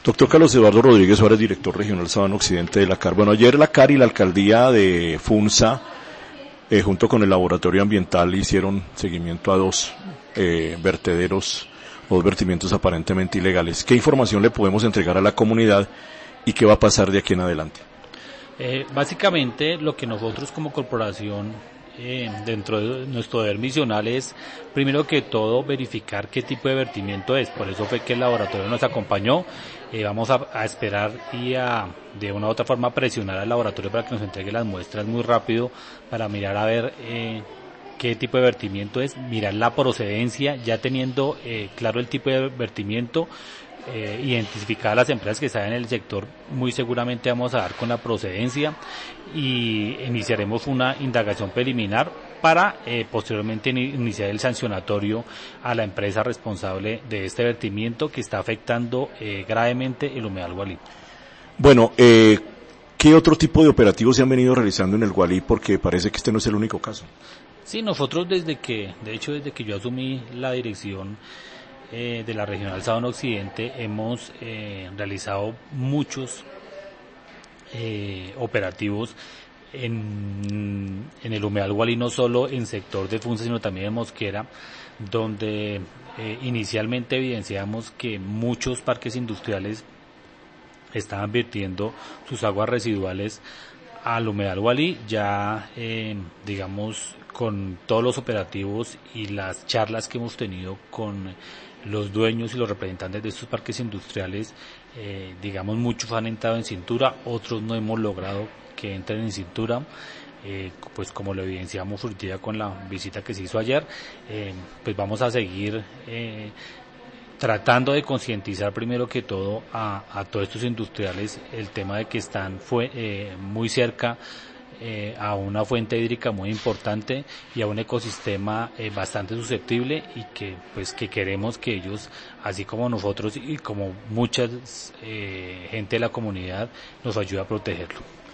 Doctor Carlos Eduardo Rodríguez Suárez, director regional Sabana Occidente de la CAR. Bueno, ayer la CAR y la alcaldía de Funza, junto con el laboratorio ambiental, hicieron seguimiento a dos vertederos, dos vertimientos aparentemente ilegales. ¿Qué información le podemos entregar a la comunidad y qué va a pasar de aquí en adelante? Básicamente lo que nosotros como corporación dentro de nuestro deber misional es, primero que todo, verificar qué tipo de vertimiento es. Por eso fue que el laboratorio nos acompañó. Vamos a esperar y de una u otra forma presionar al laboratorio para que nos entregue las muestras muy rápido para mirar a ver qué tipo de vertimiento es, mirar la procedencia, ya teniendo claro el tipo de vertimiento, identificar las empresas que están en el sector. Muy seguramente vamos a dar con la procedencia y iniciaremos una indagación preliminar para posteriormente iniciar el sancionatorio a la empresa responsable de este vertimiento que está afectando gravemente el humedal Gualí. Bueno, ¿qué otro tipo de operativos se han venido realizando en el Gualí? Porque parece que este no es el único caso. Sí, nosotros desde que yo asumí la dirección de la Regional Sabana Occidente hemos realizado muchos operativos en el humedal Gualí, no solo en sector de Funza, sino también en Mosquera, donde inicialmente evidenciamos que muchos parques industriales estaban vertiendo sus aguas residuales al humedal Gualí. Ya digamos, con todos los operativos y las charlas que hemos tenido con los dueños y los representantes de estos parques industriales, digamos, muchos han entrado en cintura, otros no hemos logrado que entren en cintura, pues como lo evidenciamos ahorita con la visita que se hizo ayer. Pues vamos a seguir tratando de concientizar primero que todo a todos estos industriales el tema de que están muy cerca a una fuente hídrica muy importante y a un ecosistema bastante susceptible, y que queremos que ellos, así como nosotros y como mucha gente de la comunidad, nos ayude a protegerlo.